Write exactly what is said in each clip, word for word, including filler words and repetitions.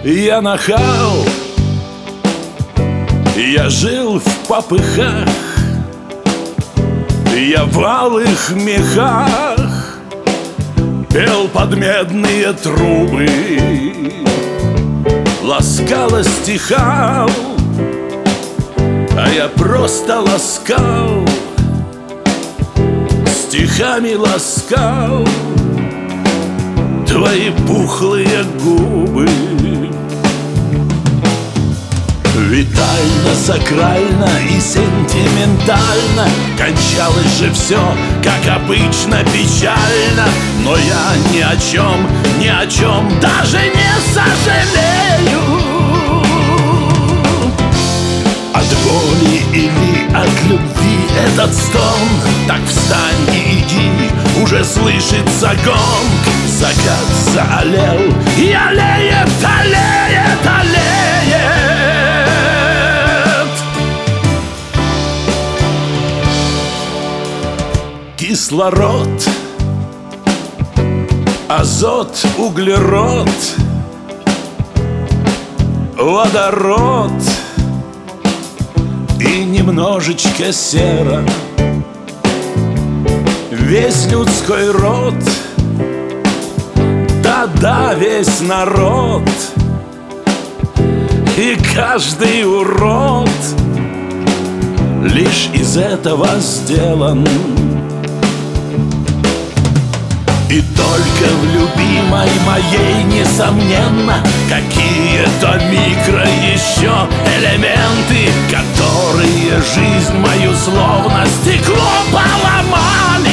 Я нахал, я жил в попыхах, я в алых мехах пел под медные трубы, ласкало стихал, а я просто ласкал, стихами ласкал твои пухлые губы. Витально, сакрально и сентиментально кончалось же все, как обычно, печально. Но я ни о чем, ни о чем даже не сожалею. От боли или от любви этот стон, так встань и иди, уже слышится гонг. Закат заолел и олеет, олеет, олеет. Кислород, азот, углерод, водород и немножечко сера. Весь людской род, да-да, весь народ и каждый урод лишь из этого сделан. И только в любимой моей, несомненно, какие-то микро еще элементы, которые жизнь мою словно стекло поломали.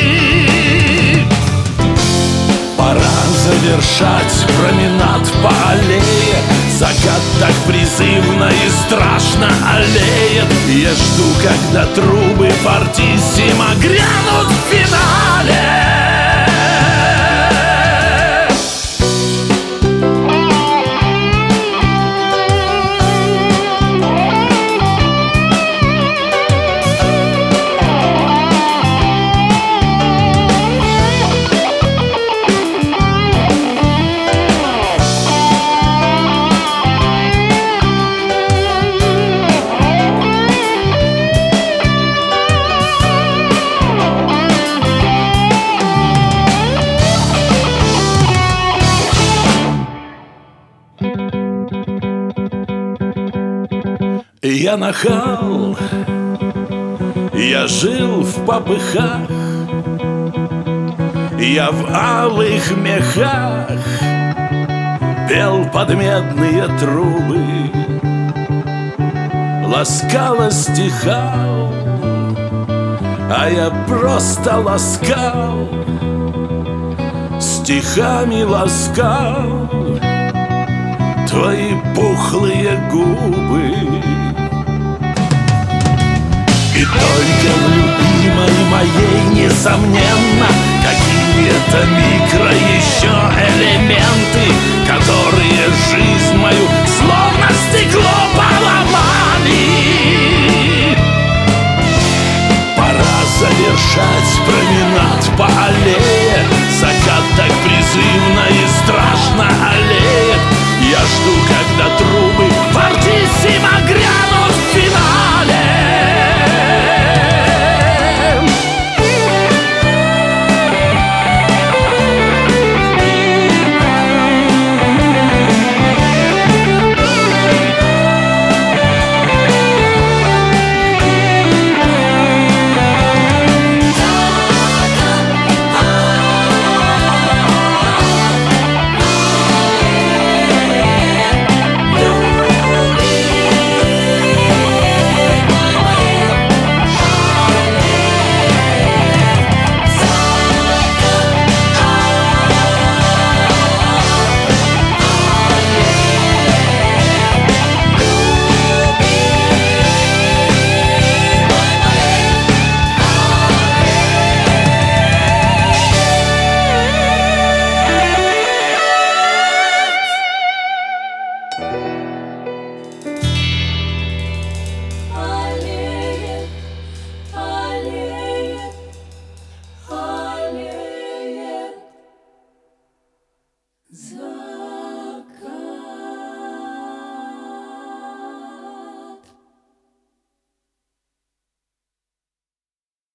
Пора завершать променад по аллее. Закат так призывно и страшно аллеет. Я жду, когда трубы фортиссимо грянут в финале. Я нахал, я жил в попыхах, я в алых мехах пел под медные трубы, ласкало стихал, а я просто ласкал, стихами ласкал твои пухлые губы. И только в любимой моей, несомненно,